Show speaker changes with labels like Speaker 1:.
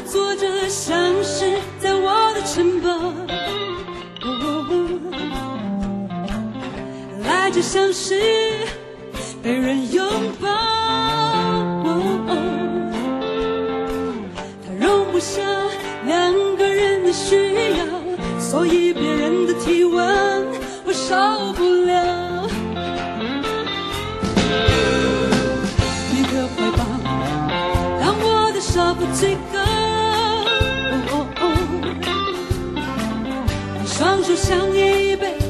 Speaker 1: 坐着，像是在我的城堡，赖着像是被人拥抱。它容不下两个人的需要，所以别人的体温我受不了。你的怀抱让我的沙发最高，双手像一杯